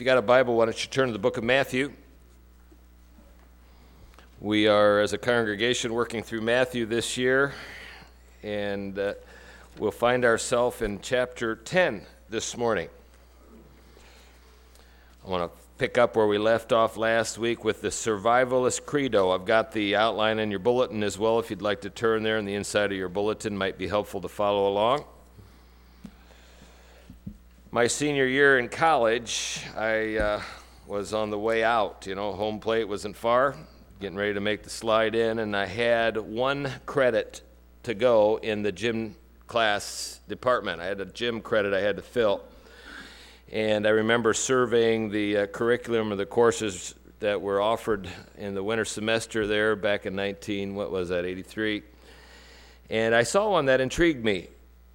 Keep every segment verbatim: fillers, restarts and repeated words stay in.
you got a Bible, why don't you turn to the book of Matthew. We are, as a congregation, working through Matthew this year, and uh, we'll find ourselves in chapter ten this morning. I want to pick up where we left off last week with the Survivalist Credo. I've got the outline in your bulletin as well. If you'd like to turn there, and the inside of your bulletin might be helpful to follow along. My senior year in college, I uh, was on the way out. You know, home plate wasn't far, getting ready to make the slide in, and I had one credit to go in the gym class department. I had a gym credit I had to fill. And I remember surveying the uh, curriculum or the courses that were offered in the winter semester there back in nineteen, what was that, eighty-three. And I saw one that intrigued me.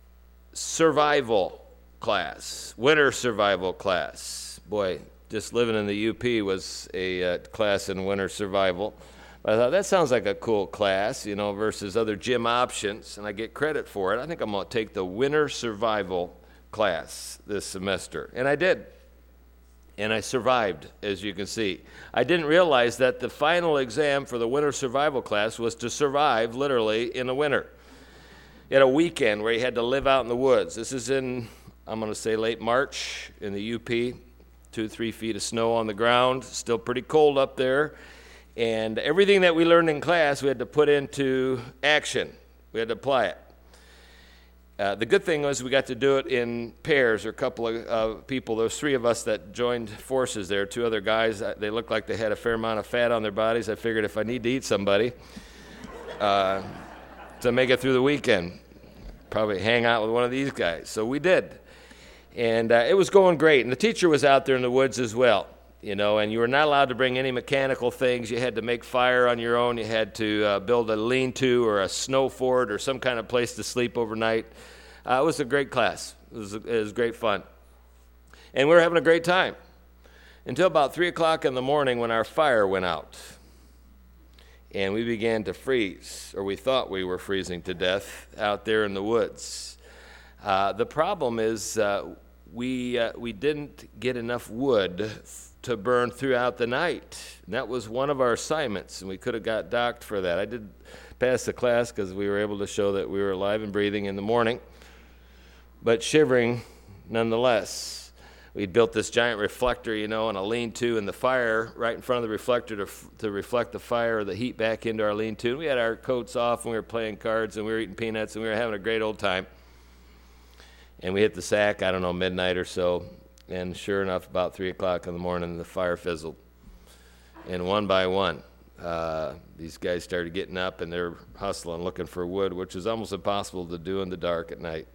Survival class, winter survival class. Boy, just living in the U P was a uh, class in winter survival. But I thought, that sounds like a cool class, you know, versus other gym options, and I get credit for it. I think I'm going to take the winter survival class this semester. And I did. And I survived, as you can see. I didn't realize that the final exam for the winter survival class was to survive, literally, in the winter. You had a weekend where you had to live out in the woods. This is in, I'm going to say, late March in the U P. Two, three feet of snow on the ground. Still pretty cold up there. And everything that we learned in class, we had to put into action. We had to apply it. Uh, the good thing was we got to do it in pairs, or a couple of uh, people. There was three of us that joined forces there. Two other guys, uh, they looked like they had a fair amount of fat on their bodies. I figured if I need to eat somebody uh, to make it through the weekend, probably hang out with one of these guys. So we did. And uh, it was going great. And the teacher was out there in the woods as well, you know, and you were not allowed to bring any mechanical things. You had to make fire on your own. You had to uh, build a lean-to or a snow fort or some kind of place to sleep overnight. Uh, it was a great class. It was, it was great fun. And we were having a great time until about three o'clock in the morning when our fire went out. And we began to freeze, or we thought we were freezing to death out there in the woods. Uh, the problem is uh, we uh, we didn't get enough wood to burn throughout the night. And that was one of our assignments, and we could have got docked for that. I did pass the class because we were able to show that we were alive and breathing in the morning, but shivering nonetheless. We'd built this giant reflector, you know, and a lean-to, and the fire right in front of the reflector to, to reflect the fire or the heat back into our lean-to. And we had our coats off, and we were playing cards, and we were eating peanuts, and we were having a great old time. And we hit the sack, I don't know, midnight or so. And sure enough, about three o'clock in the morning, the fire fizzled. And one by one, uh, these guys started getting up, and they're hustling, looking for wood, which is almost impossible to do in the dark at night.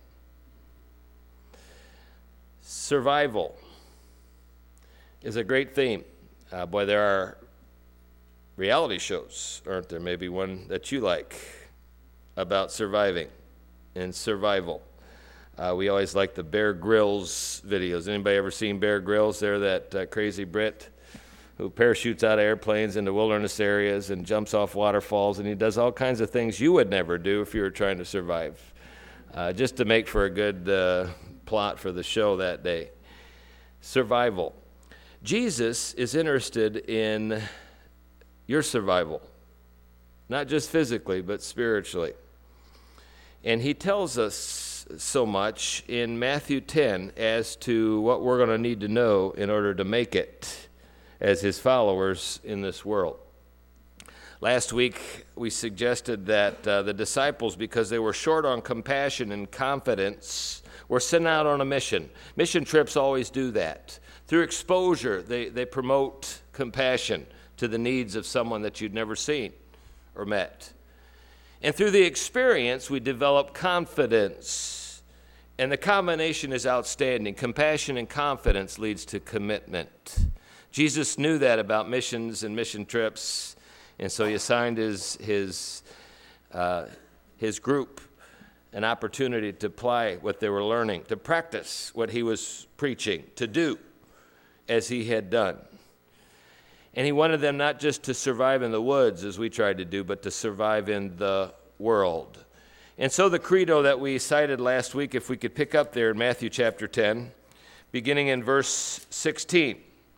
Survival is a great theme. Uh, boy, there are reality shows, aren't there? Maybe one that you like about surviving and survival. Uh, we always like the Bear Grylls videos. Anybody ever seen Bear Grylls? They're that uh, crazy Brit who parachutes out of airplanes into wilderness areas and jumps off waterfalls, and he does all kinds of things you would never do if you were trying to survive, uh, just to make for a good uh, plot for the show that day. Survival. Jesus is interested in your survival, not just physically, but spiritually. And he tells us so much in Matthew ten as to what we're going to need to know in order to make it as his followers in this world. Last week, we suggested that uh, the disciples, because they were short on compassion and confidence, were sent out on a mission. Mission trips always do that. Through exposure, they, they promote compassion to the needs of someone that you'd never seen or met. And through the experience, we develop confidence. And the combination is outstanding. Compassion and confidence leads to commitment. Jesus knew that about missions and mission trips, and so he assigned his, his, uh, his group an opportunity to apply what they were learning, to practice what he was preaching, to do as he had done. And he wanted them not just to survive in the woods, as we tried to do, but to survive in the world. And so the credo that we cited last week, if we could pick up there in Matthew chapter ten, beginning in verse sixteen.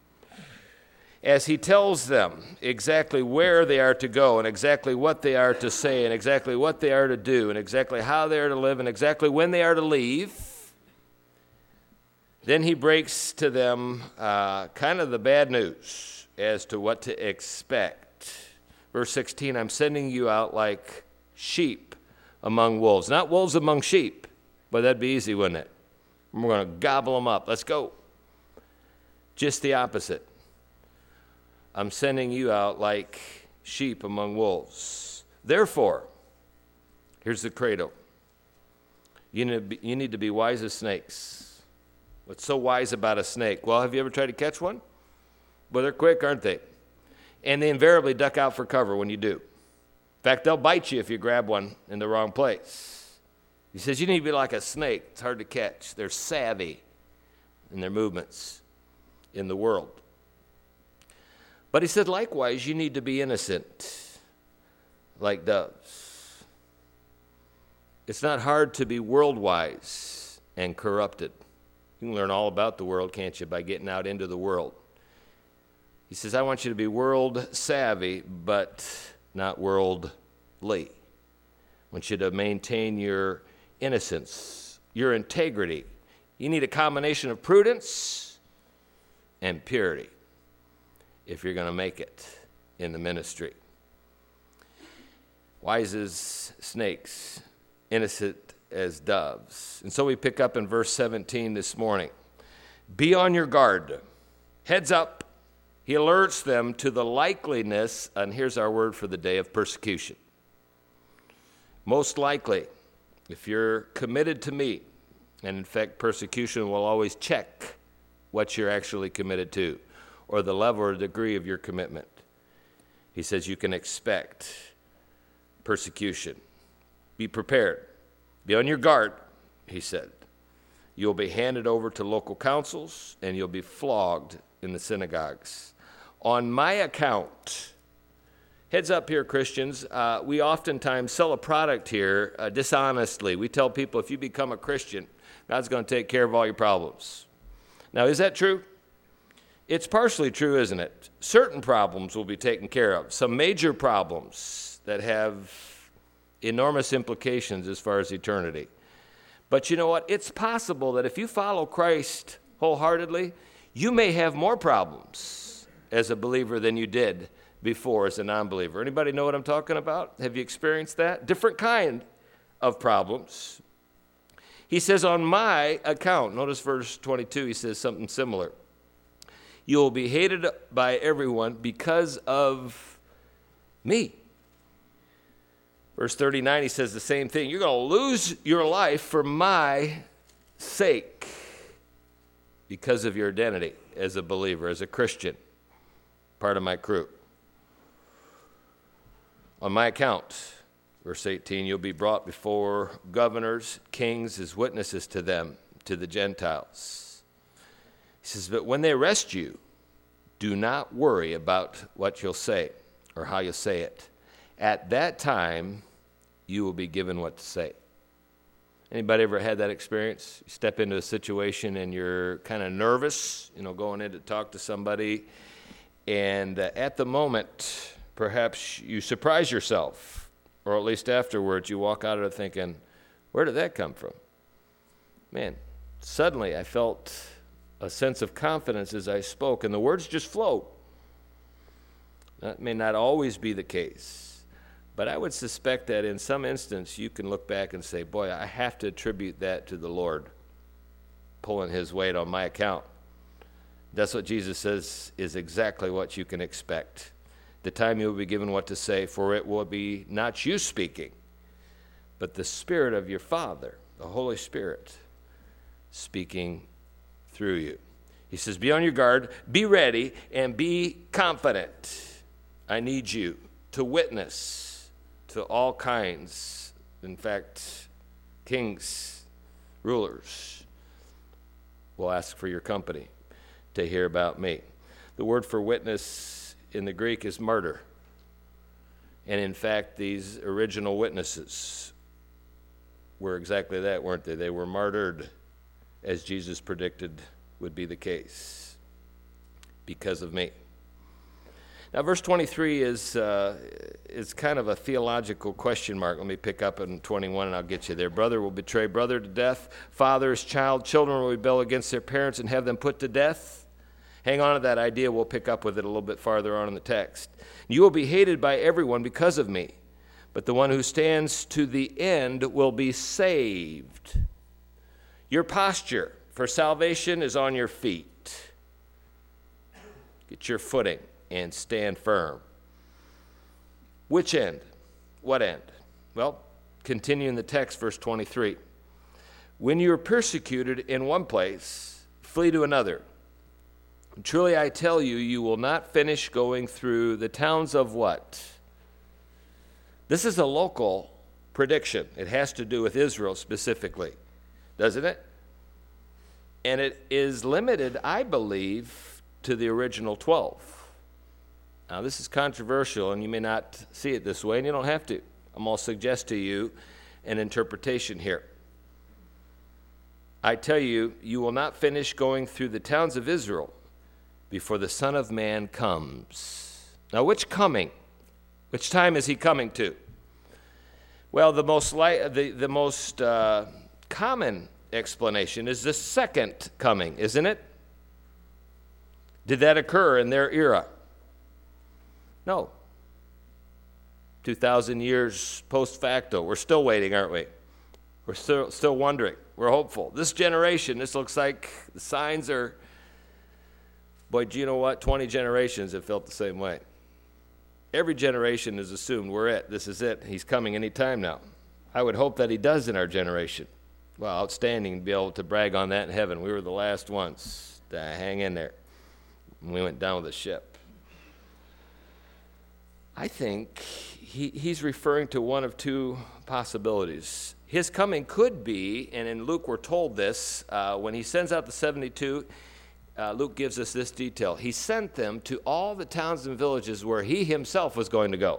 as he tells them exactly where they are to go and exactly what they are to say and exactly what they are to do and exactly how they are to live and exactly when they are to leave, then he breaks to them uh, kind of the bad news as to what to expect. Verse sixteen, I'm sending you out like sheep among wolves. Not wolves among sheep, but that'd be easy, wouldn't it? We're going to gobble them up. Let's go. Just the opposite. I'm sending you out like sheep among wolves. Therefore, here's the credo. You need to be, you need to be wise as snakes. What's so wise about a snake? Well, have you ever tried to catch one? Well, they're quick, aren't they? And they invariably duck out for cover when you do. In fact, they'll bite you if you grab one in the wrong place. He says you need to be like a snake. It's hard to catch. They're savvy in their movements in the world. But he said, likewise, you need to be innocent, like doves. It's not hard to be world-wise and corrupted. You can learn all about the world, can't you, by getting out into the world. He says, I want you to be world-savvy, but not worldly. I want you to maintain your innocence, your integrity. You need a combination of prudence and purity if you're going to make it in the ministry. Wise as snakes, innocent as doves. And so we pick up in verse seventeen this morning. Be on your guard. Heads up. He alerts them to the likeliness, and here's our word for the day, of persecution. Most likely, if you're committed to me, and in fact persecution will always check what you're actually committed to, or the level or degree of your commitment. He says you can expect persecution. Be prepared. Be on your guard, he said. You'll be handed over to local councils, and you'll be flogged in the synagogues. On my account, heads up here, Christians, uh, we oftentimes sell a product here uh, dishonestly. We tell people if you become a Christian, God's going to take care of all your problems. Now, is that true? It's partially true, isn't it? Certain problems will be taken care of. Some major problems that have enormous implications as far as eternity. But you know what? It's possible that if you follow Christ wholeheartedly, you may have more problems as a believer than you did before as a non-believer. Anybody know what I'm talking about? Have you experienced that? Different kind of problems. He says, on my account, notice verse twenty-two, he says something similar. You will be hated by everyone because of me. Verse thirty-nine, he says the same thing. You're going to lose your life for my sake because of your identity as a believer, as a Christian, part of my crew. On my account, verse eighteen, you'll be brought before governors, kings, as witnesses to them, to the Gentiles. He says, but when they arrest you, do not worry about what you'll say or how you'll say it. At that time, you will be given what to say. Anybody ever had that experience? You step into a situation and you're kind of nervous, you know, going in to talk to somebody, and uh, at the moment, perhaps you surprise yourself, or at least afterwards, you walk out of it thinking, where did that come from? Man, suddenly I felt a sense of confidence as I spoke, and the words just flowed. That may not always be the case, but I would suspect that in some instance you can look back and say, boy, I have to attribute that to the Lord pulling his weight on my account. That's what Jesus says is exactly what you can expect. The time you will be given what to say, for it will be not you speaking, but the Spirit of your Father, the Holy Spirit, speaking through you. He says, be on your guard, be ready, and be confident. I need you to witness to all kinds, in fact, kings, rulers will ask for your company to hear about me. The word for witness in the Greek is martyr. And in fact, these original witnesses were exactly that, weren't they? They were martyred, as Jesus predicted would be the case, because of me. Now, verse twenty-three is uh, is kind of a theological question mark. Let me pick up in twenty-one, and I'll get you there. Brother will betray brother to death. Father his child. Children will rebel against their parents and have them put to death. Hang on to that idea. We'll pick up with it a little bit farther on in the text. You will be hated by everyone because of me, but the one who stands to the end will be saved. Your posture for salvation is on your feet. Get your footing and stand firm. Which end? What end? Well, continue in the text, verse twenty-three. When you are persecuted in one place, flee to another. Truly I tell you, you will not finish going through the towns of what? This is a local prediction. It has to do with Israel specifically, doesn't it? And it is limited, I believe, to the original twelve. Now, this is controversial, and you may not see it this way, and you don't have to. I'm going to suggest to you an interpretation here. I tell you, you will not finish going through the towns of Israel before the Son of Man comes. Now, which coming? Which time is he coming to? Well, the most li- the, the most uh, common explanation is the second coming, isn't it? Did that occur in their era? No. two thousand years post facto. We're still waiting, aren't we? We're still, still wondering. We're hopeful. This generation, this looks like the signs are, boy, do you know what? twenty generations have felt the same way. Every generation has assumed we're it. This is it. He's coming any time now. I would hope that he does in our generation. Well, outstanding to be able to brag on that in heaven. We were the last ones to hang in there. We went down with the ship. I think he, he's referring to one of two possibilities. His coming could be, and in Luke we're told this, uh, when he sends out the seventy-two, uh, Luke gives us this detail. He sent them to all the towns and villages where he himself was going to go.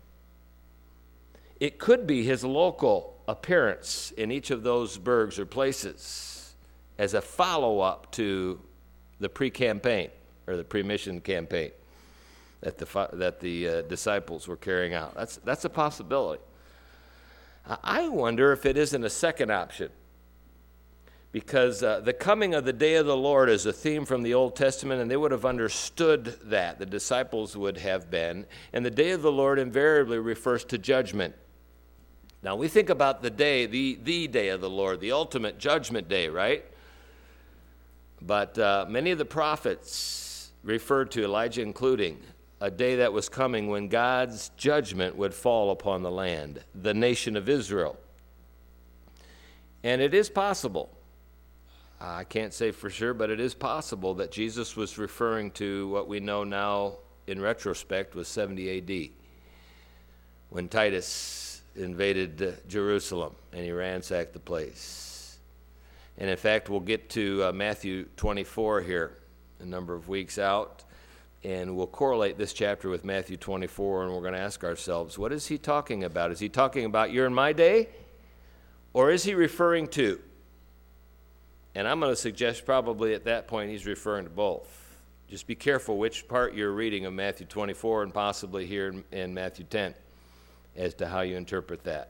It could be his local appearance in each of those burgs or places as a follow-up to the pre-campaign or the pre-mission campaign that the that the uh, disciples were carrying out. That's that's a possibility. I wonder if it isn't a second option, because uh, the coming of the day of the Lord is a theme from the Old Testament, and they would have understood that. The disciples would have been. And the day of the Lord invariably refers to judgment. Now, we think about the day, the, the day of the Lord, the ultimate judgment day, right? But uh, many of the prophets referred to, Elijah including, a day that was coming when God's judgment would fall upon the land, the nation of Israel. And it is possible, I can't say for sure, but it is possible that Jesus was referring to what we know now in retrospect was seventy A D, when Titus invaded uh, Jerusalem and he ransacked the place. And in fact, we'll get to uh, Matthew twenty-four here a number of weeks out. And we'll correlate this chapter with Matthew twenty-four, and we're going to ask ourselves, what is he talking about? Is he talking about you're in my day? Or is he referring to? And I'm going to suggest probably at that point he's referring to both. Just be careful which part you're reading of Matthew twenty-four and possibly here in, in Matthew ten as to how you interpret that.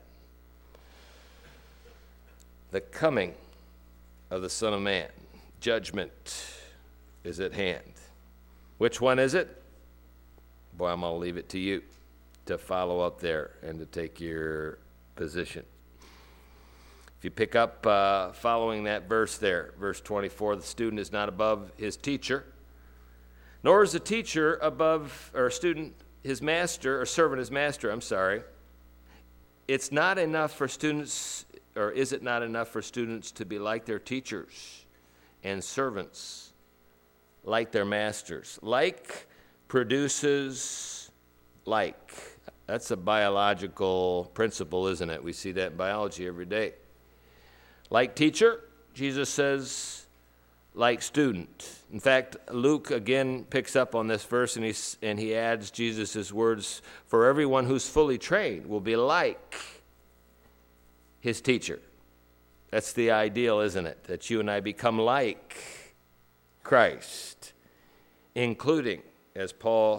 The coming of the Son of Man. Judgment is at hand. Which one is it? Boy, I'm going to leave it to you to follow up there and to take your position. If you pick up uh, following that verse there, verse twenty-four, the student is not above his teacher, nor is the teacher above, or student, his master, or servant his master, I'm sorry. It's not enough for students, or is it not enough for students to be like their teachers and servants like their masters? Like produces like. That's a biological principle, isn't it? We see that in biology every day. Like teacher, Jesus says, like student. In fact, Luke again picks up on this verse and he, and he adds Jesus' words, for everyone who's fully trained will be like his teacher. That's the ideal, isn't it? That you and I become like Christ, including, as Paul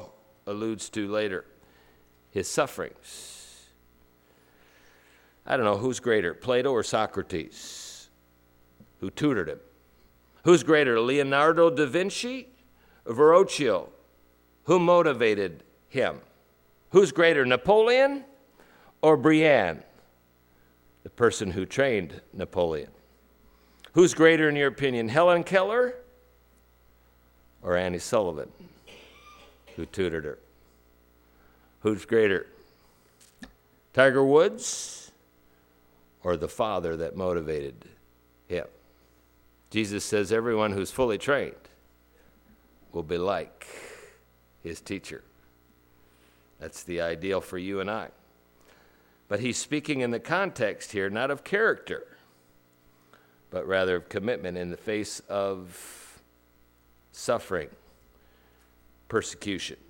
alludes to later, his sufferings. I don't know, who's greater, Plato or Socrates, who tutored him? Who's greater, Leonardo da Vinci or Verrocchio? Who motivated him? Who's greater, Napoleon or Brienne, the person who trained Napoleon? Who's greater in your opinion, Helen Keller or Annie Sullivan, who tutored her? Who's greater, Tiger Woods or the father that motivated him? Jesus says everyone who's fully trained will be like his teacher. That's the ideal for you and I. But he's speaking in the context here, not of character, but rather of commitment in the face of suffering, persecution.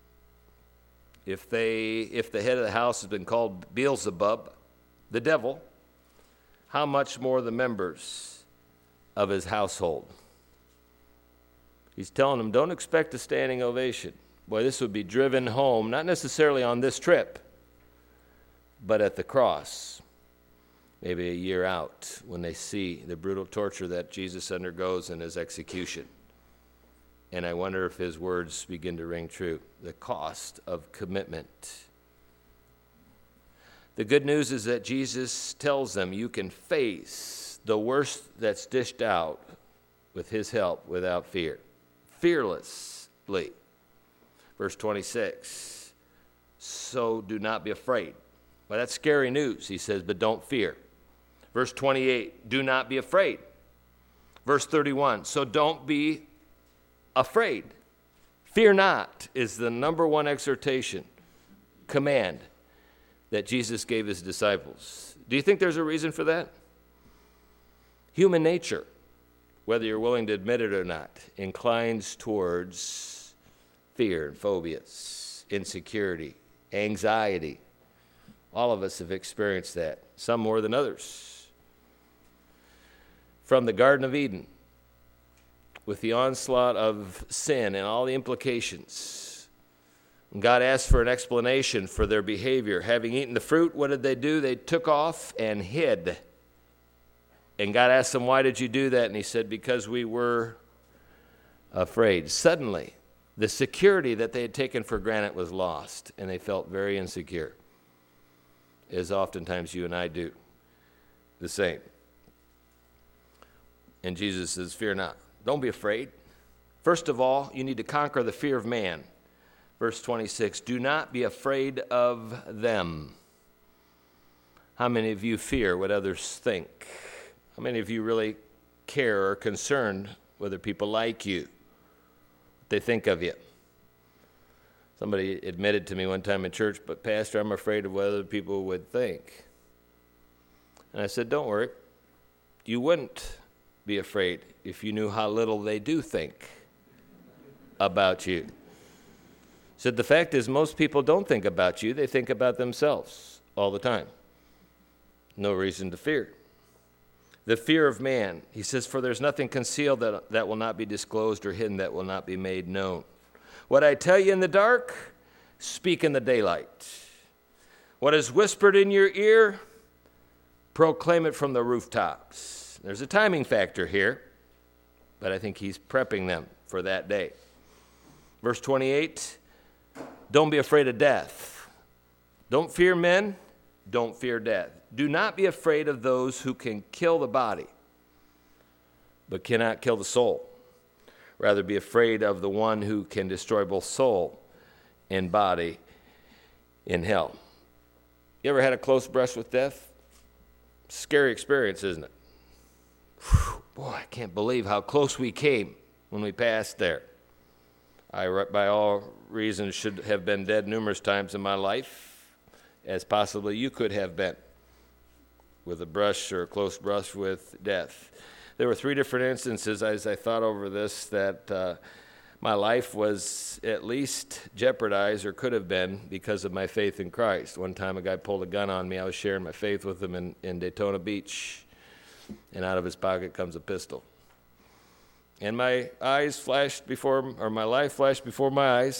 If they, if the head of the house has been called Beelzebub, the devil, how much more the members of his household? He's telling them, don't expect a standing ovation. Boy, this would be driven home, not necessarily on this trip, but at the cross, maybe a year out, when they see the brutal torture that Jesus undergoes in his execution. And I wonder if his words begin to ring true. The cost of commitment. The good news is that Jesus tells them you can face the worst that's dished out with his help without fear. Fearlessly. Verse twenty-six, so do not be afraid. Well, that's scary news, he says, but don't fear. Verse twenty-eight, do not be afraid. Verse thirty-one, so don't be afraid. Fear not is the number one exhortation, command that Jesus gave his disciples. Do you think there's a reason for that? Human nature, whether you're willing to admit it or not, inclines towards fear and phobias, insecurity, anxiety. All of us have experienced that, some more than others. From the Garden of Eden, with the onslaught of sin and all the implications, God asked for an explanation for their behavior. Having eaten the fruit, what did they do? They took off and hid. And God asked them, why did you do that? And he said, because we were afraid. Suddenly, the security that they had taken for granted was lost, and they felt very insecure, as oftentimes you and I do the same. And Jesus says, fear not. Don't be afraid. First of all, you need to conquer the fear of man. Verse twenty-six, do not be afraid of them. How many of you fear what others think? How many of you really care or are concerned whether people like you, what they think of you? Somebody admitted to me one time in church, but Pastor, I'm afraid of what other people would think. And I said, don't worry. You wouldn't be afraid if you knew how little they do think about you. Said the fact is most people don't think about you. They think about themselves all the time. No reason to fear. The fear of man. He says, for there's nothing concealed that, that will not be disclosed or hidden that will not be made known. What I tell you in the dark, speak in the daylight. What is whispered in your ear, proclaim it from the rooftops. There's a timing factor here, but I think he's prepping them for that day. Verse twenty-eight, don't be afraid of death. Don't fear men, don't fear death. Do not be afraid of those who can kill the body, but cannot kill the soul. Rather be afraid of the one who can destroy both soul and body in hell. You ever had a close brush with death? Scary experience, isn't it? Whew, boy, I can't believe how close we came when we passed there. I, by all reasons, should have been dead numerous times in my life, as possibly you could have been, with a brush or a close brush with death. There were three different instances as I thought over this that uh, my life was at least jeopardized or could have been because of my faith in Christ. One time a guy pulled a gun on me. I was sharing my faith with him in, in Daytona Beach, and out of his pocket comes a pistol. And my eyes flashed before, or my life flashed before my eyes,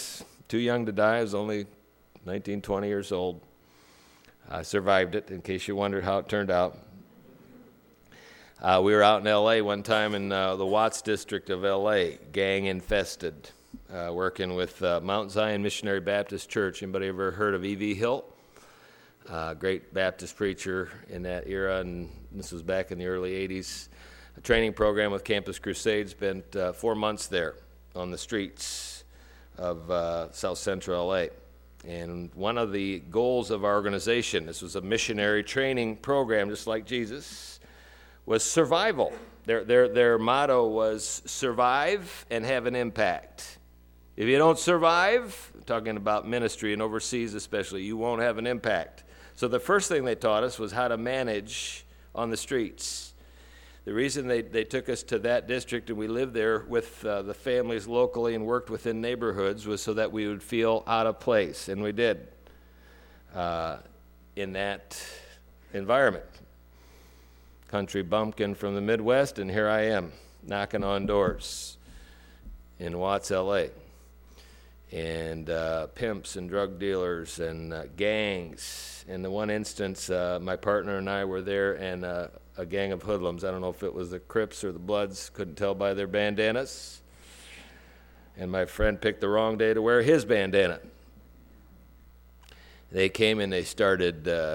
too young to die. I was only nineteen, twenty years old. I survived it, in case you wondered how it turned out. Uh, we were out in L A one time in uh, the Watts district of L A, gang infested, uh, working with uh, Mount Zion Missionary Baptist Church. Anybody ever heard of E V Hill? Uh, great Baptist preacher in that era, and this was back in the early eighties. A training program with Campus Crusade. Spent uh, four months there on the streets of uh, South Central L A. And one of the goals of our organization, this was a missionary training program just like Jesus, was survival. Their, their, their motto was survive and have an impact. If you don't survive, talking about ministry and overseas especially, you won't have an impact. So the first thing they taught us was how to manage on the streets. The reason they, they took us to that district and we lived there with uh, the families locally and worked within neighborhoods was so that we would feel out of place, and we did uh, in that environment. Country bumpkin from the Midwest, and here I am knocking on doors in Watts, L A, and uh, pimps and drug dealers and uh, gangs. In the one instance, uh, my partner and I were there, and uh, a gang of hoodlums. I don't know if it was the Crips or the Bloods, couldn't tell by their bandanas. And my friend picked the wrong day to wear his bandana. They came and they started, uh,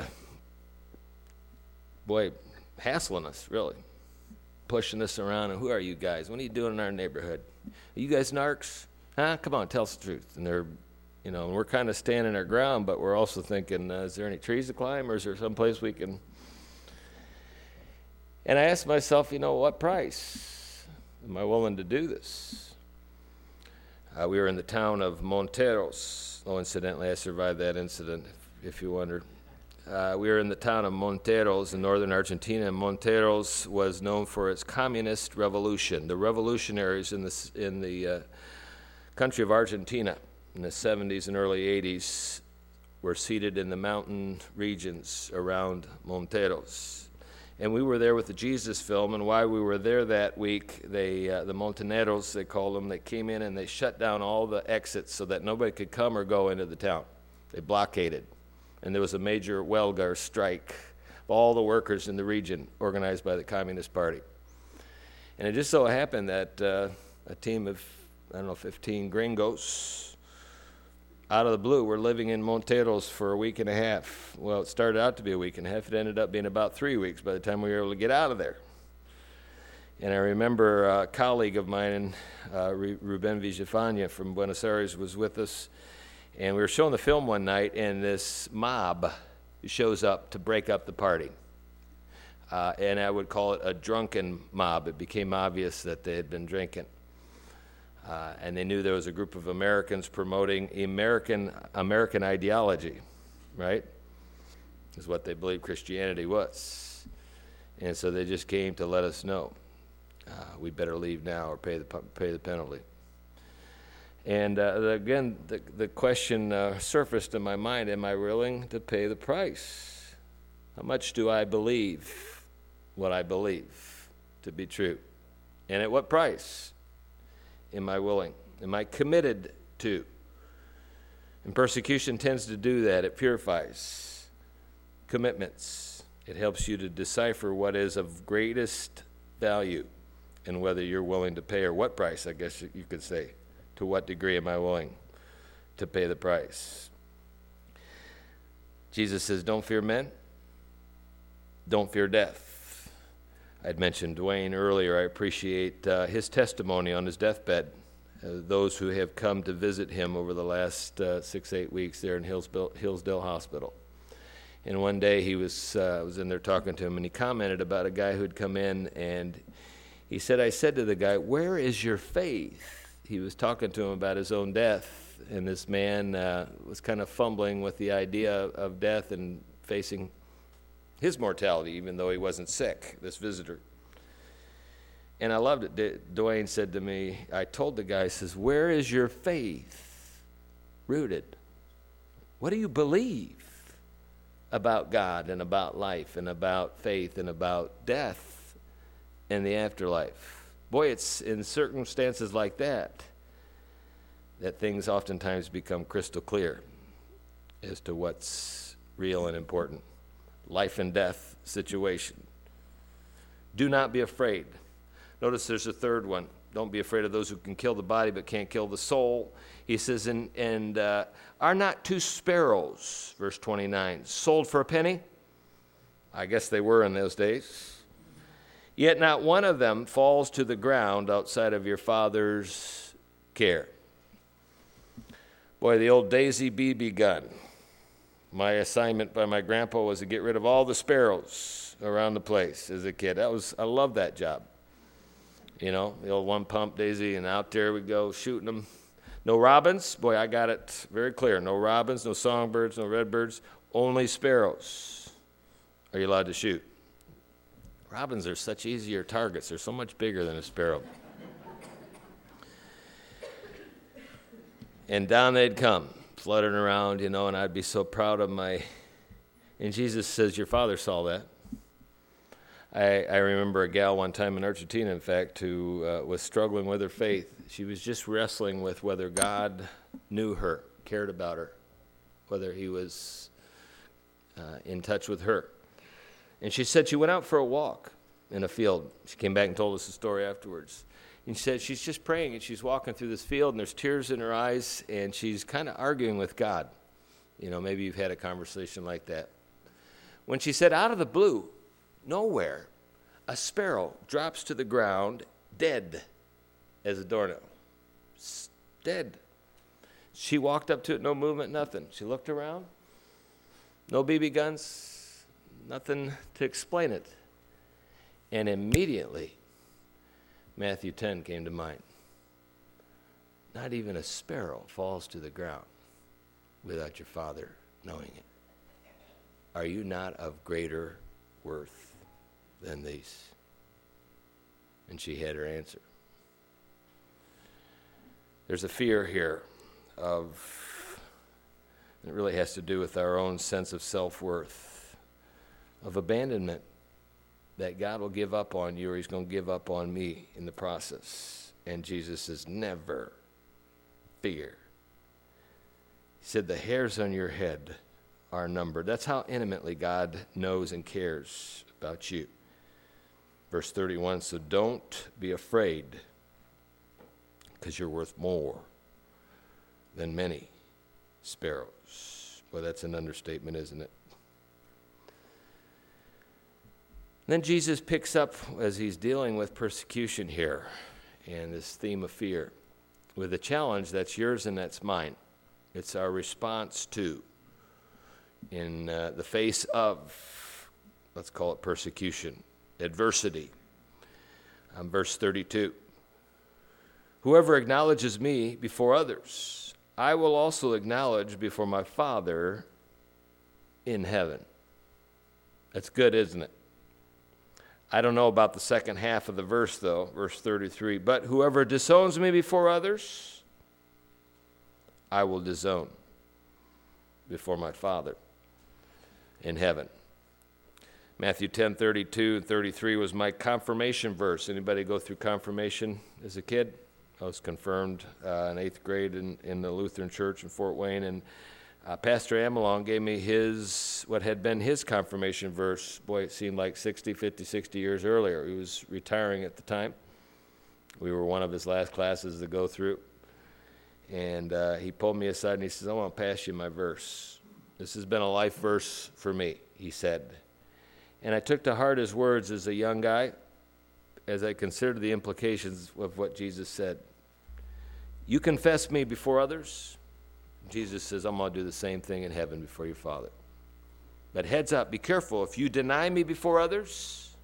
boy, hassling us, really. Pushing us around, and who are you guys? What are you doing in our neighborhood? Are you guys narcs? Huh? Come on, tell us the truth. And they're, you know, and we're kind of standing our ground, but we're also thinking, uh, is there any trees to climb, or is there some place we can... And I asked myself, you know, what price am I willing to do this? Uh, we were in the town of Monteros. Oh, incidentally, I survived that incident, if, if you wondered. Uh, we were in the town of Monteros in northern Argentina, and Monteros was known for its communist revolution. The revolutionaries in the, in the uh, country of Argentina in the seventies and early eighties were seated in the mountain regions around Monteros. And we were there with the Jesus Film, and while we were there that week, they, uh, the Montoneros, they called them, they came in and they shut down all the exits so that nobody could come or go into the town. They blockaded. And there was a major welgar strike of all the workers in the region organized by the Communist Party. And it just so happened that uh, a team of, I don't know, fifteen gringos, out of the blue, were living in Monteros for a week and a half. Well, it started out to be a week and a half. It ended up being about three weeks by the time we were able to get out of there. And I remember a colleague of mine, uh, Ruben Villafania from Buenos Aires, was with us. And we were showing the film one night, and this mob shows up to break up the party. Uh, and I would call it a drunken mob. It became obvious that they had been drinking. Uh, and they knew there was a group of Americans promoting American American ideology, right? Is what they believed Christianity was. And so they just came to let us know, uh, we better leave now or pay the pay the penalty. And uh, the, again, the, the question uh, surfaced in my mind, am I willing to pay the price? How much do I believe what I believe to be true? And at what price? Am I willing? Am I committed to? And persecution tends to do that. It purifies commitments. It helps you to decipher what is of greatest value and whether you're willing to pay, or what price, I guess you could say. To what degree am I willing to pay the price? Jesus says, don't fear men. Don't fear death. I'd mentioned Dwayne earlier. I appreciate uh, his testimony on his deathbed. Uh, those who have come to visit him over the last uh, six, eight weeks there in Hillsdale, Hillsdale Hospital. And one day he was, uh, I was in there talking to him, and he commented about a guy who had come in, and he said, I said to the guy, where is your faith? He was talking to him about his own death, and this man uh, was kind of fumbling with the idea of death and facing his mortality, even though he wasn't sick, this visitor. And I loved it. D- Dwayne said to me, I told the guy, he says, where is your faith rooted? What do you believe about God and about life and about faith and about death and the afterlife? Boy, it's in circumstances like that that things oftentimes become crystal clear as to what's real and important. Life and death situation. Do not be afraid. Notice there's a third one. Don't be afraid of those who can kill the body but can't kill the soul. He says, and, and uh, are not two sparrows, verse twenty-nine, sold for a penny? I guess they were in those days. Yet not one of them falls to the ground outside of your Father's care. Boy, the old Daisy B B gun. My assignment by my grandpa was to get rid of all the sparrows around the place as a kid. That was, I loved that job. You know, the old one pump Daisy, and out there we go shooting them. No robins. Boy, I got it very clear. No robins, no songbirds, no redbirds, only sparrows are you allowed to shoot. Robins are such easier targets. They're so much bigger than a sparrow. And down they'd come, fluttering around, you know, and I'd be so proud of my... And Jesus says, your Father saw that. I, I remember a gal one time in Argentina, in fact, who uh, was struggling with her faith. She was just wrestling with whether God knew her, cared about her, whether he was uh, in touch with her. And she said she went out for a walk in a field. She came back and told us the story afterwards. And she said she's just praying, and she's walking through this field, and there's tears in her eyes, and she's kind of arguing with God. You know, maybe you've had a conversation like that. When she said, out of the blue, nowhere, a sparrow drops to the ground, dead as a doornail. Dead. She walked up to it, no movement, nothing. She looked around, no B B guns, nothing to explain it. And immediately, Matthew ten came to mind. Not even a sparrow falls to the ground without your Father knowing it. Are you not of greater worth than these? And she had her answer. There's a fear here of, it really has to do with our own sense of self-worth, of abandonment, that God will give up on you or he's going to give up on me in the process. And Jesus says, never fear. He said, the hairs on your head are numbered. That's how intimately God knows and cares about you. Verse thirty-one, so don't be afraid, because you're worth more than many sparrows. Well, that's an understatement, isn't it? Then Jesus picks up, as he's dealing with persecution here, and this theme of fear, with a challenge that's yours and that's mine. It's our response to, in uh, the face of, let's call it persecution, adversity. Um, verse thirty-two. Whoever acknowledges me before others, I will also acknowledge before my Father in heaven. That's good, isn't it? I don't know about the second half of the verse, though, verse thirty-three. But whoever disowns me before others, I will disown before my Father in heaven. Matthew ten, thirty-two and thirty-three was my confirmation verse. Anybody go through confirmation as a kid? I was confirmed uh, in eighth grade in, in the Lutheran Church in Fort Wayne, and uh, Pastor Amelong gave me his, what had been his confirmation verse. Boy, it seemed like sixty, fifty, sixty years earlier. He was retiring at the time. We were one of his last classes to go through. And uh, he pulled me aside and he says, I want to pass you my verse. This has been a life verse for me, he said. And I took to heart his words as a young guy, as I considered the implications of what Jesus said. You confess me before others. Jesus says, I'm going to do the same thing in heaven before your Father. But heads up, be careful. If you deny me before others,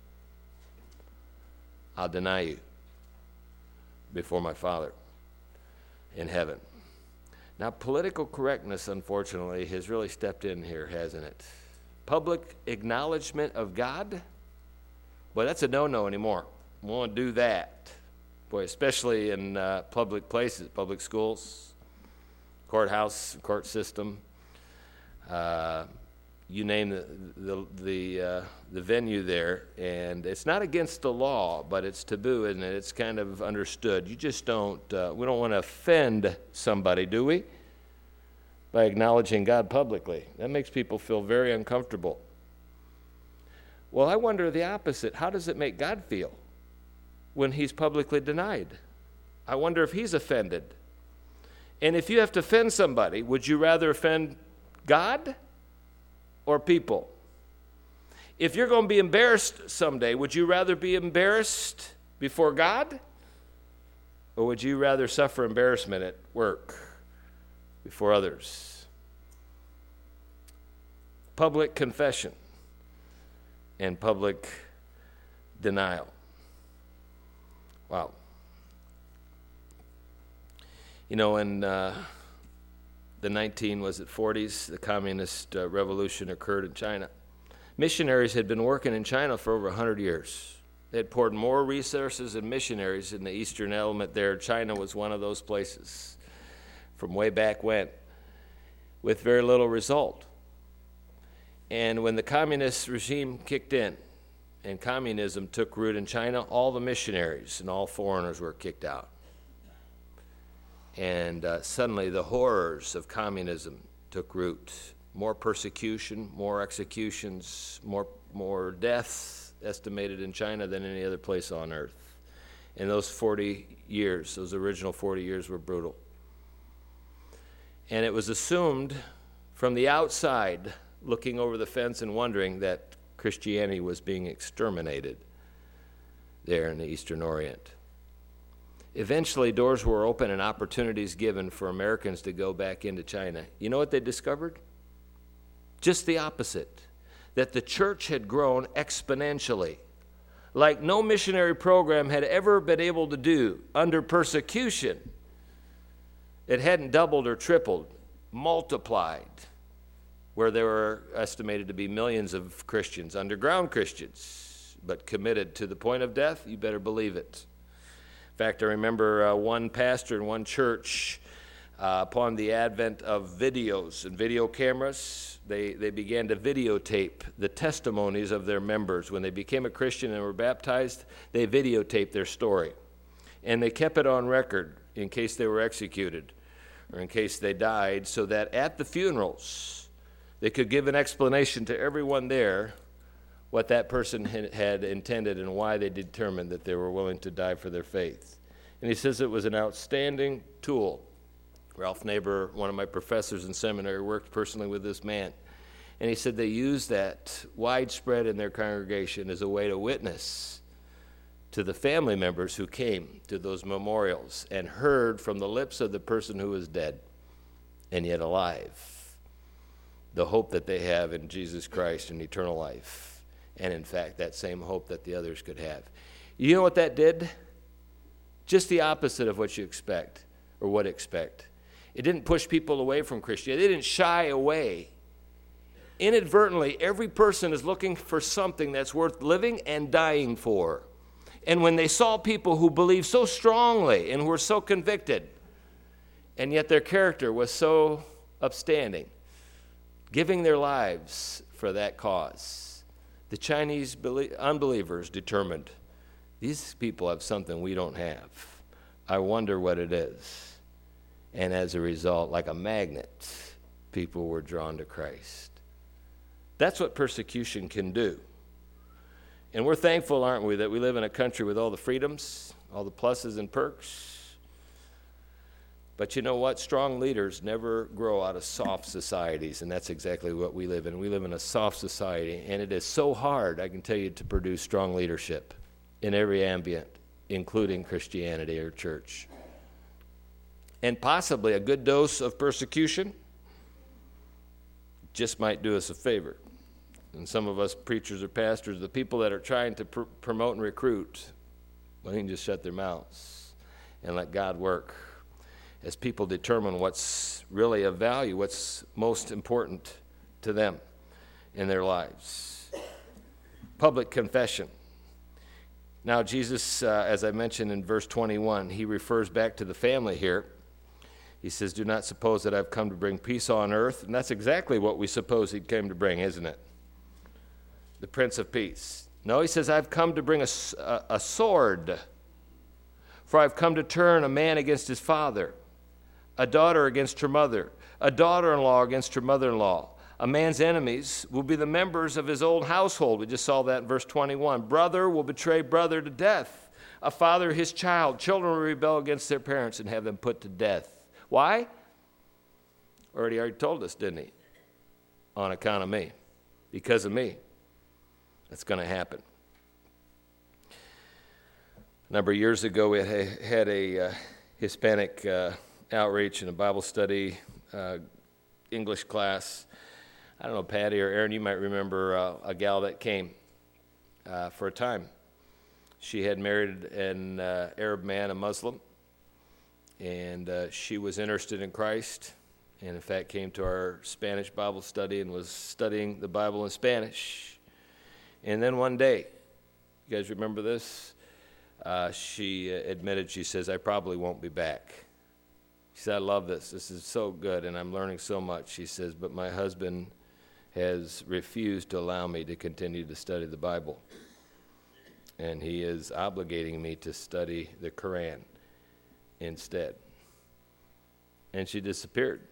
I'll deny you before my Father in heaven. Now, political correctness, unfortunately, has really stepped in here, hasn't it? Public acknowledgement of God? Boy, that's a no-no anymore. We won't do that. Boy, especially in uh, public places, public schools, courthouse, court system. Uh, you name the the the, uh, the venue there, and it's not against the law, but it's taboo, isn't it? It's kind of understood. You just don't, uh, we don't want to offend somebody, do we? By acknowledging God publicly. That makes people feel very uncomfortable. Well, I wonder the opposite. How does it make God feel when he's publicly denied? I wonder if he's offended. And if you have to offend somebody, would you rather offend God or people? If you're going to be embarrassed someday, would you rather be embarrassed before God? Or would you rather suffer embarrassment at work before others? Public confession and public denial. Wow. You know, in uh, the nineteen, was it forties, the communist uh, revolution occurred in China. Missionaries had been working in China for over one hundred years. They had poured more resources and missionaries in the eastern element there. China was one of those places from way back when, with very little result. And when the communist regime kicked in and communism took root in China, all the missionaries and all foreigners were kicked out. And uh, suddenly the horrors of communism took root. More persecution, more executions, more, more deaths estimated in China than any other place on earth. And those forty years, those original forty years were brutal. And it was assumed from the outside, looking over the fence and wondering, that Christianity was being exterminated there in the Eastern Orient. Eventually, doors were open and opportunities given for Americans to go back into China. You know what they discovered? Just the opposite, that the church had grown exponentially, like no missionary program had ever been able to do under persecution. It hadn't doubled or tripled, multiplied, where there were estimated to be millions of Christians, underground Christians, but committed to the point of death. You better believe it. In fact, I remember uh, one pastor in one church, uh, upon the advent of videos and video cameras, they, they began to videotape the testimonies of their members. When they became a Christian and were baptized, they videotaped their story. And they kept it on record in case they were executed or in case they died, so that at the funerals, they could give an explanation to everyone there what that person had intended and why they determined that they were willing to die for their faith. And he says it was an outstanding tool. Ralph Neighbor, one of my professors in seminary, worked personally with this man. And he said they used that widespread in their congregation as a way to witness to the family members who came to those memorials and heard from the lips of the person who was dead and yet alive the hope that they have in Jesus Christ and eternal life. And in fact, that same hope that the others could have. You know what that did? Just the opposite of what you expect or would expect. It didn't push people away from Christianity. They didn't shy away. Inadvertently, every person is looking for something that's worth living and dying for. And when they saw people who believed so strongly and were so convicted, and yet their character was so upstanding, giving their lives for that cause, the Chinese unbelievers determined, these people have something we don't have. I wonder what it is. And as a result, like a magnet, people were drawn to Christ. That's what persecution can do. And we're thankful, aren't we, that we live in a country with all the freedoms, all the pluses and perks. But you know what? Strong leaders never grow out of soft societies, and that's exactly what we live in. We live in a soft society, and it is so hard, I can tell you, to produce strong leadership in every ambient, including Christianity or church. And possibly a good dose of persecution just might do us a favor. And some of us preachers or pastors, the people that are trying to pr- promote and recruit, well, they can just shut their mouths and let God work as people determine what's really of value, what's most important to them in their lives. Public confession. Now, Jesus, uh, as I mentioned in verse twenty-one, he refers back to the family here. He says, do not suppose that I've come to bring peace on earth. And that's exactly what we suppose he came to bring, isn't it? The Prince of Peace. No, he says, I've come to bring a, a, a sword. For I've come to turn a man against his father, a daughter against her mother, a daughter-in-law against her mother-in-law. A man's enemies will be the members of his old household. We just saw that in verse twenty-one. Brother will betray brother to death. A father his child. Children will rebel against their parents and have them put to death. Why? Already already told us, didn't he? On account of me. Because of me. That's going to happen. A number of years ago, we had a uh, Hispanic uh, outreach and a Bible study uh, English class. I don't know, Patty or Aaron, you might remember uh, a gal that came uh, for a time. She had married an uh, Arab man, a Muslim, and uh, she was interested in Christ, and in fact came to our Spanish Bible study and was studying the Bible in Spanish. And then one day, you guys remember this? Uh, she admitted, she says, I probably won't be back. She said, I love this. This is so good, and I'm learning so much. She says, but my husband has refused to allow me to continue to study the Bible. And he is obligating me to study the Quran instead. And she disappeared.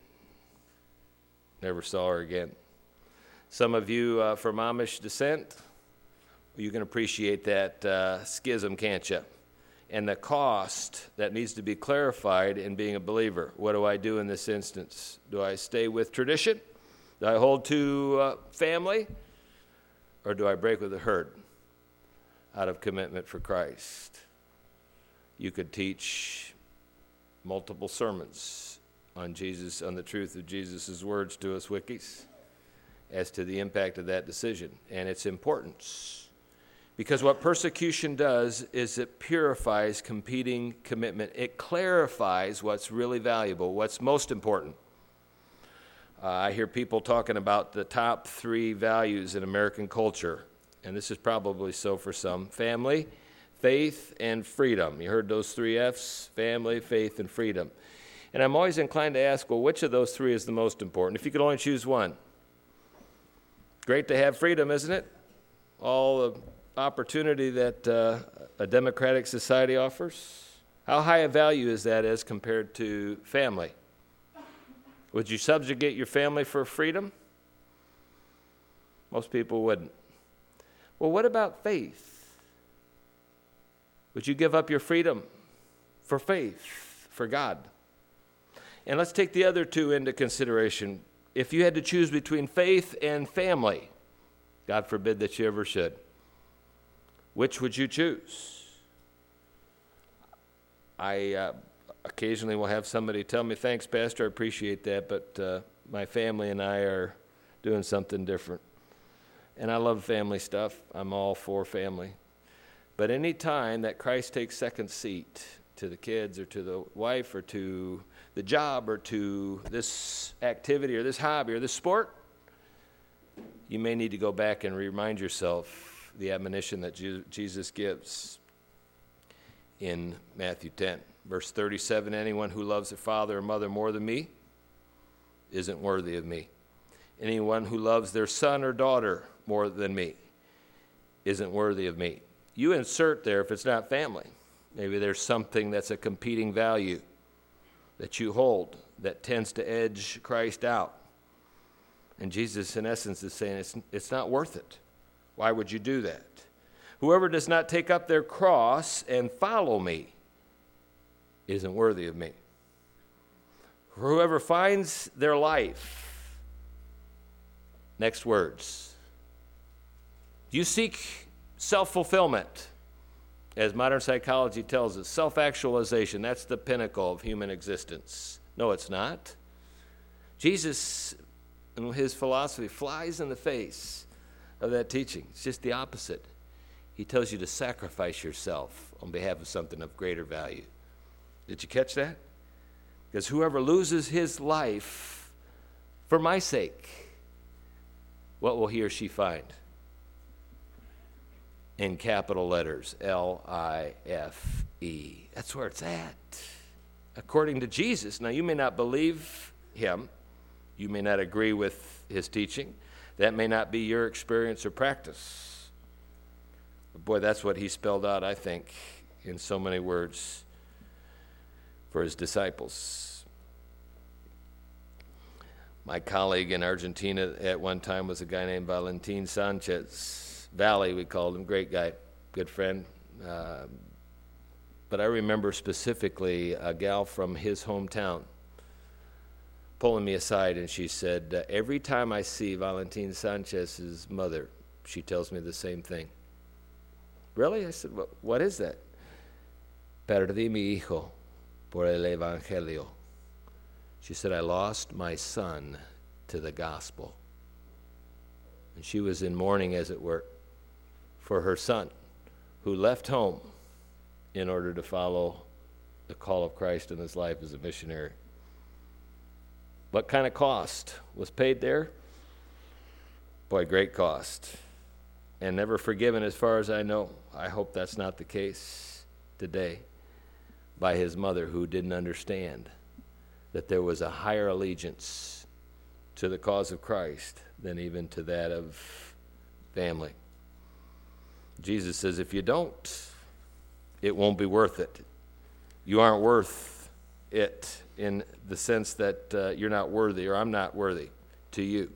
Never saw her again. Some of you uh, from Amish descent, you can appreciate that uh, schism, can't you? And the cost that needs to be clarified in being a believer. What do I do in this instance? Do I stay with tradition? Do I hold to uh, family? Or do I break with the herd out of commitment for Christ? You could teach multiple sermons on Jesus, on the truth of Jesus' words to us wikis, as to the impact of that decision and its importance. Because what persecution does is it purifies competing commitment. It clarifies what's really valuable, what's most important. Uh, I hear people talking about the top three values in American culture, and this is probably so for some. Family, faith, and freedom. You heard those three F's? Family, faith, and freedom. And I'm always inclined to ask, well, which of those three is the most important? If you could only choose one. Great to have freedom, isn't it? All the opportunity that uh, a democratic society offers. How high a value is that as compared to family? Would you subjugate your family for freedom? Most people wouldn't. Well, what about faith? Would you give up your freedom for faith, for God? And let's take the other two into consideration. If you had to choose between faith and family, God forbid that you ever should, which would you choose? I uh, occasionally will have somebody tell me, thanks, Pastor, I appreciate that, but uh, my family and I are doing something different. And I love family stuff. I'm all for family. But any time that Christ takes second seat to the kids or to the wife or to the job or to this activity or this hobby or this sport, you may need to go back and remind yourself the admonition that Jesus gives in Matthew ten. Verse thirty-seven, anyone who loves their father or mother more than me isn't worthy of me. Anyone who loves their son or daughter more than me isn't worthy of me. You insert there if it's not family. Maybe there's something that's a competing value that you hold that tends to edge Christ out. And Jesus, in essence, is saying it's, it's not worth it. Why would you do that? Whoever does not take up their cross and follow me isn't worthy of me. Whoever finds their life, next words. You seek self-fulfillment, as modern psychology tells us. Self-actualization, that's the pinnacle of human existence. No, it's not. Jesus, in his philosophy, flies in the face of that teaching. It's just the opposite. He tells you to sacrifice yourself on behalf of something of greater value. Did you catch that? Because whoever loses his life for my sake, what will he or she find? In capital letters, L I F E. That's where it's at. according to Jesus. Now, you may not believe him. You may not agree with his teaching. That may not be your experience or practice. But boy, that's what he spelled out, I think, in so many words for his disciples. My colleague in Argentina at one time was a guy named Valentin Sanchez. Valley, we called him, great guy, good friend. Uh, but I remember specifically a gal from his hometown pulling me aside, and she said, uh, every time I see Valentin Sanchez's mother, she tells me the same thing. Really? I said, what, what is that? Perdí mi hijo por el evangelio. She said, I lost my son to the gospel. And she was in mourning, as it were, for her son, who left home in order to follow the call of Christ in his life as a missionary. What kind of cost was paid there? Boy, great cost. And never forgiven as far as I know. I hope that's not the case today by his mother, who didn't understand that there was a higher allegiance to the cause of Christ than even to that of family. Jesus says, if you don't, it won't be worth it. You aren't worth it in the sense that uh, you're not worthy, or I'm not worthy to you.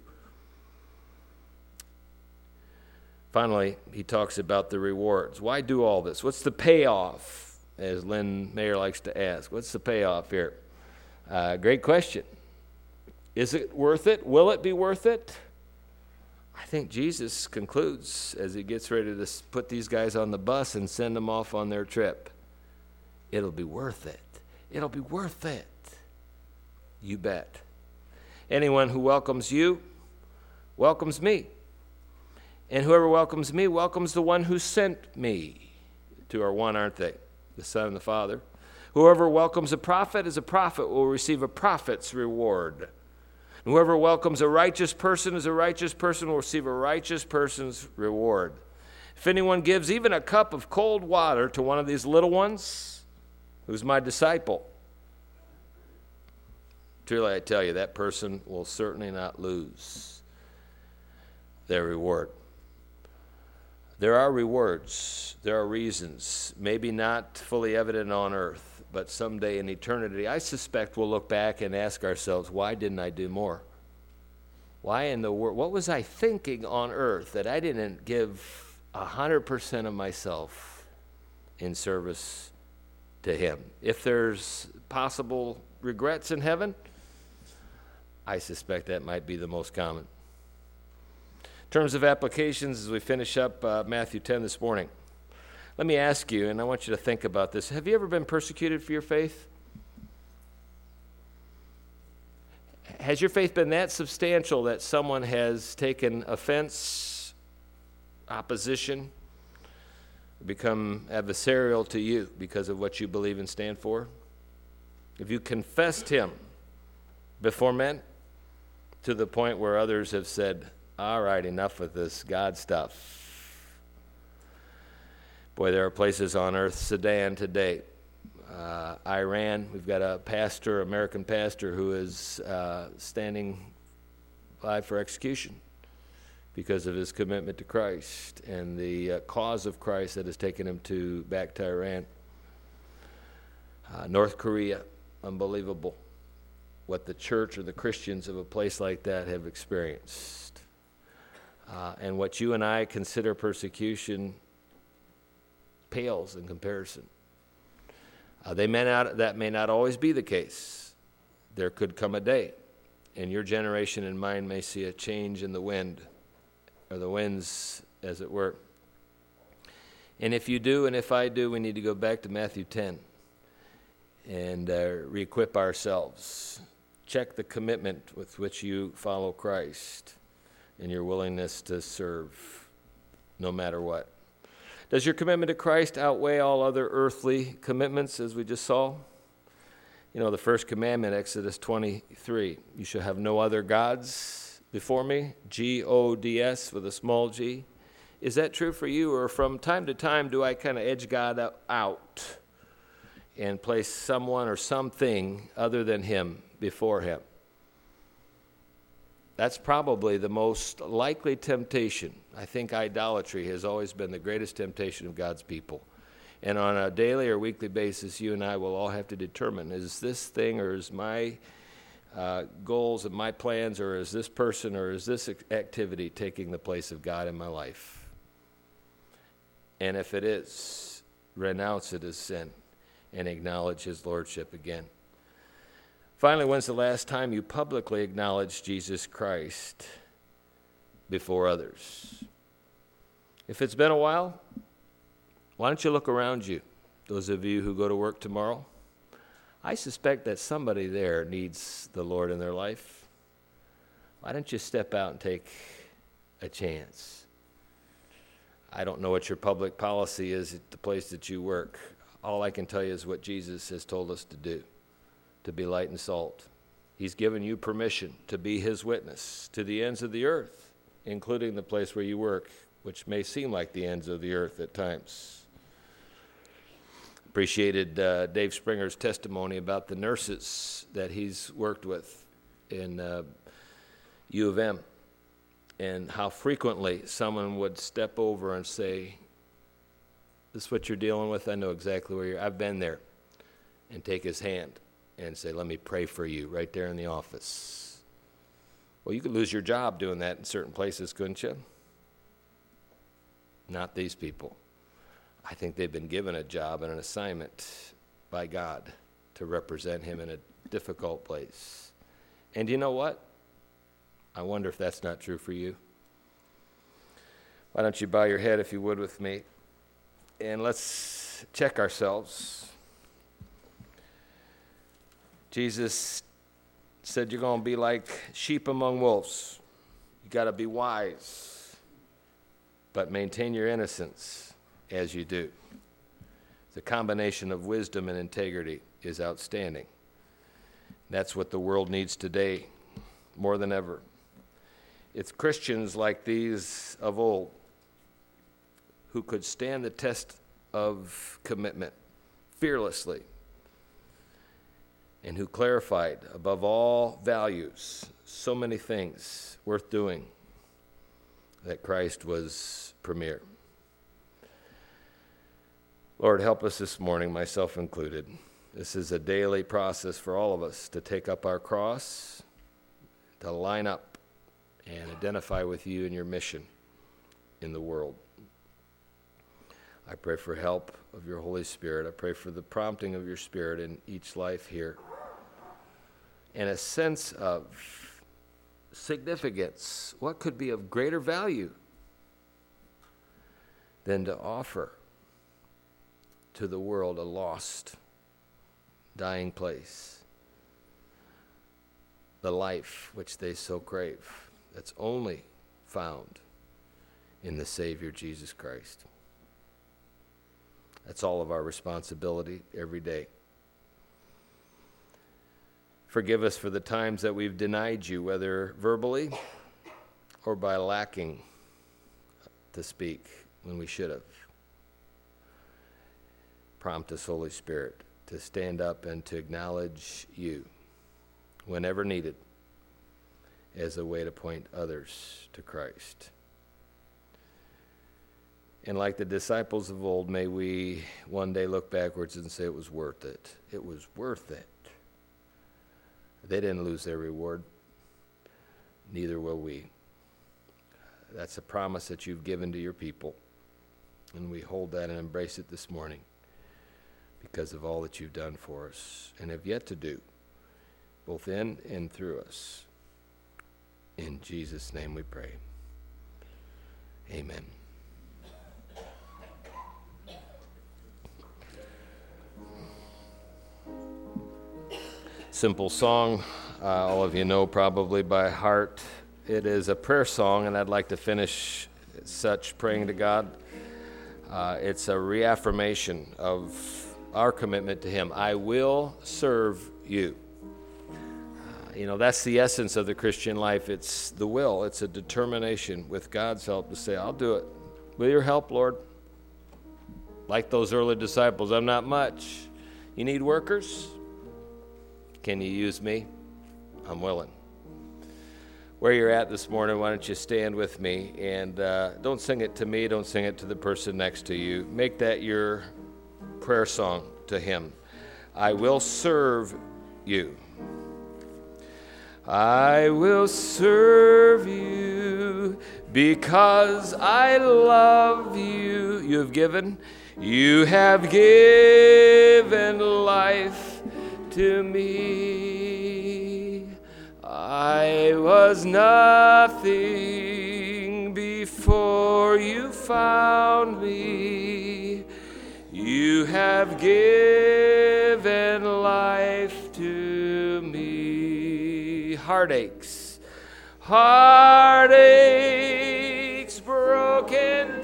Finally, he talks about the rewards. Why do all this? What's the payoff, as Lynn Mayer likes to ask? What's the payoff here? Uh, great question. Is it worth it? Will it be worth it? I think Jesus concludes as he gets ready to put these guys on the bus and send them off on their trip. It'll be worth it. It'll be worth it. You bet. Anyone who welcomes you welcomes me. And whoever welcomes me welcomes the one who sent me. Two are one, aren't they? The Son and the Father. Whoever welcomes a prophet as a prophet will receive a prophet's reward. And whoever welcomes a righteous person as a righteous person will receive a righteous person's reward. If anyone gives even a cup of cold water to one of these little ones, who's my disciple, truly I tell you, that person will certainly not lose their reward. There are rewards, there are reasons, maybe not fully evident on earth, but someday in eternity, I suspect we'll look back and ask ourselves, why didn't I do more? Why in the world, what was I thinking on earth that I didn't give one hundred percent of myself in service to him? If there's possible regrets in heaven, I suspect that might be the most common. In terms of applications, as we finish up uh, Matthew ten this morning, let me ask you, and I want you to think about this. Have you ever been persecuted for your faith? Has your faith been that substantial that someone has taken offense, opposition, become adversarial to you because of what you believe and stand for? Have you confessed him before men to the point where others have said, all right, enough with this God stuff? Boy, there are places on earth, Sudan today, uh, Iran, we've got a pastor, American pastor, who is uh, standing by for execution because of his commitment to Christ and the uh, cause of Christ that has taken him to back to Iran. Uh, North Korea, unbelievable what the church or the Christians of a place like that have experienced. Uh, and what you and I consider persecution pales in comparison. Uh, they may not, that may not always be the case. There could come a day, and your generation and mine may see a change in the wind, or the winds, as it were. And if you do, and if I do, we need to go back to Matthew ten and uh, re-equip ourselves. Check the commitment with which you follow Christ and your willingness to serve no matter what. Does your commitment to Christ outweigh all other earthly commitments, as we just saw? You know, the first commandment, Exodus twenty-three, you shall have no other gods before me, G O D S with a small g. Is that true for you, or from time to time do I kind of edge God out and place someone or something other than him before him. That's probably the most likely temptation. I think idolatry has always been the greatest temptation of God's people. And on a daily or weekly basis, you and I will all have to determine, is this thing or is my uh, goals and my plans, or is this person or is this activity taking the place of God in my life? And if it is, renounce it as sin and acknowledge his lordship again. Finally, when's the last time you publicly acknowledged Jesus Christ before others? If it's been a while, why don't you look around you? Those of you who go to work tomorrow, I suspect that somebody there needs the Lord in their life. Why don't you step out and take a chance? I don't know what your public policy is at the place that you work. All I can tell you is what Jesus has told us to do, to be light and salt. He's given you permission to be his witness to the ends of the earth, including the place where you work, which may seem like the ends of the earth at times. Appreciated uh, Dave Springer's testimony about the nurses that he's worked with in uh, U of M, and how frequently someone would step over and say, "This is what you're dealing with? I know exactly where you're, I've been there," and take his hand and say, "Let me pray for you," right there in the office. Well, you could lose your job doing that in certain places, couldn't you? Not these people. I think they've been given a job and an assignment by God to represent him in a difficult place. And you know what? I wonder if that's not true for you. Why don't you bow your head, if you would, with me, and let's check ourselves. Jesus said you're going to be like sheep among wolves. You got to be wise, but maintain your innocence as you do. The combination of wisdom and integrity is outstanding. That's what the world needs today more than ever. It's Christians like these of old who could stand the test of commitment fearlessly, and who clarified above all values so many things worth doing that Christ was premier. Lord, help us this morning, myself included. This is a daily process for all of us to take up our cross, to line up and identify with you and your mission in the world. I pray for help of your Holy Spirit. I pray for the prompting of your Spirit in each life here, and a sense of significance. What could be of greater value than to offer to the world a lost, dying place, the life which they so crave, that's only found in the Savior Jesus Christ. That's all of our responsibility every day. Forgive us for the times that we've denied you, whether verbally or by lacking to speak when we should have. Prompt us, Holy Spirit, to stand up and to acknowledge you whenever needed as a way to point others to Christ. And like the disciples of old, may we one day look backwards and say it was worth it. It was worth it. They didn't lose their reward. Neither will we. That's a promise that you've given to your people, and we hold that and embrace it this morning because of all that you've done for us and have yet to do, both in and through us. In Jesus' name we pray. Amen. Simple song, uh, all of you know probably by heart. It is a prayer song, and I'd like to finish such praying to God. Uh, it's a reaffirmation of our commitment to him. I will serve you. Uh, you know, that's the essence of the Christian life. It's the will. It's a determination with God's help to say, I'll do it. With your help, Lord. Like those early disciples, I'm not much. You need workers? Can you use me? I'm willing. Where you're at this morning, why don't you stand with me, and uh, don't sing it to me, don't sing it to the person next to you. Make that your prayer song to him. I will serve you. I will serve you because I love you. You have given, you have given life to me. I was nothing before you found me. You have given life to me. Heartaches, heartaches, broken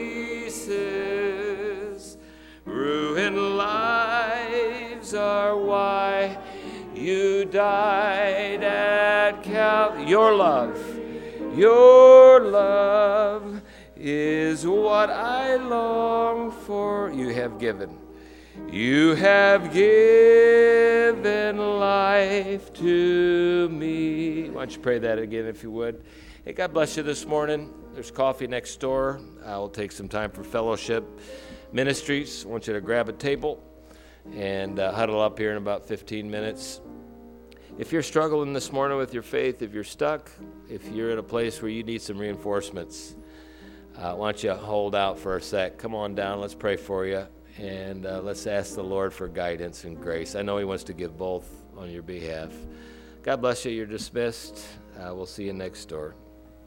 pieces, ruined lives are why you died at Calvary. Your love, your love is what I long for. You have given. You have given life to me. Why don't you pray that again if you would. Hey, God bless you this morning. There's coffee next door. I will take some time for fellowship ministries. I want you to grab a table and uh, huddle up here in about fifteen minutes. If you're struggling this morning with your faith, if you're stuck, if you're in a place where you need some reinforcements, uh, why don't you hold out for a sec. Come on down. Let's pray for you. And uh, let's ask the Lord for guidance and grace. I know he wants to give both on your behalf. God bless you. You're dismissed. Uh, we'll see you next door.